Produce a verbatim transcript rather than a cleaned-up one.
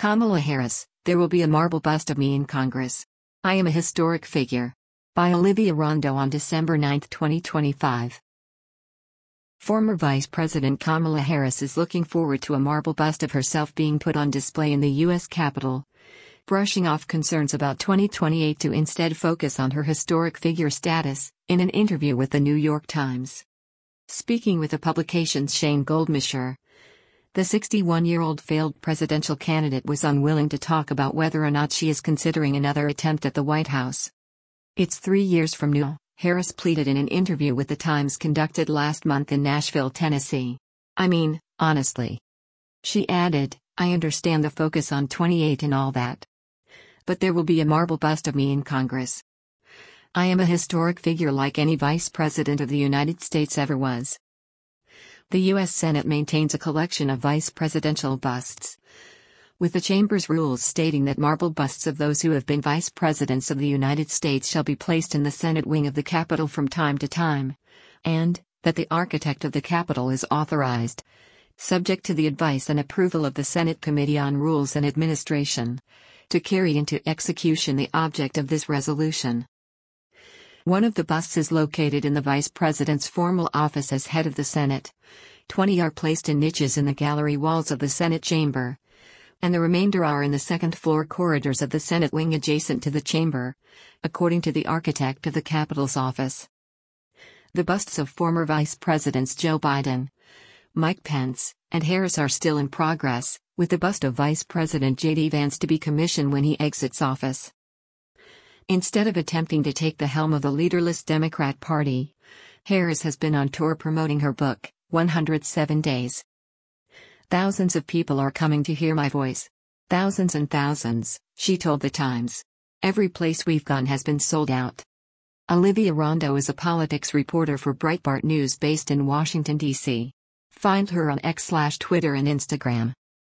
Kamala Harris, there will be a marble bust of me in Congress. I am a historic figure. By Olivia Rondo on December ninth, twenty twenty-five. Former Vice President Kamala Harris is looking forward to a marble bust of herself being put on display in the U S Capitol, brushing off concerns about twenty twenty-eight to instead focus on her historic figure status, in an interview with the New York Times. Speaking with the publication's Shane Goldmisher, the sixty-one-year-old failed presidential candidate was unwilling to talk about whether or not she is considering another attempt at the White House. It's three years from now, Harris pleaded in an interview with The Times conducted last month in Nashville, Tennessee. I mean, honestly. She added, I understand the focus on twenty-eight and all that. But there will be a marble bust of me in Congress. I am a historic figure like any vice president of the United States ever was. The U S Senate maintains a collection of vice presidential busts, with the chamber's rules stating that marble busts of those who have been vice presidents of the United States shall be placed in the Senate wing of the Capitol from time to time, and that the architect of the Capitol is authorized, subject to the advice and approval of the Senate Committee on Rules and Administration, to carry into execution the object of this resolution. One of the busts is located in the vice president's formal office as head of the Senate. Twenty are placed in niches in the gallery walls of the Senate chamber, and the remainder are in the second-floor corridors of the Senate wing adjacent to the chamber, according to the architect of the Capitol's office. The busts of former Vice Presidents Joe Biden, Mike Pence, and Harris are still in progress, with the bust of Vice President J D Vance to be commissioned when he exits office. Instead of attempting to take the helm of the leaderless Democrat Party, Harris has been on tour promoting her book, one hundred seven days. Thousands of people are coming to hear my voice. Thousands and thousands, she told The Times. Every place we've gone has been sold out. Olivia Rondo is a politics reporter for Breitbart News based in Washington, D C Find her on X slash Twitter and Instagram.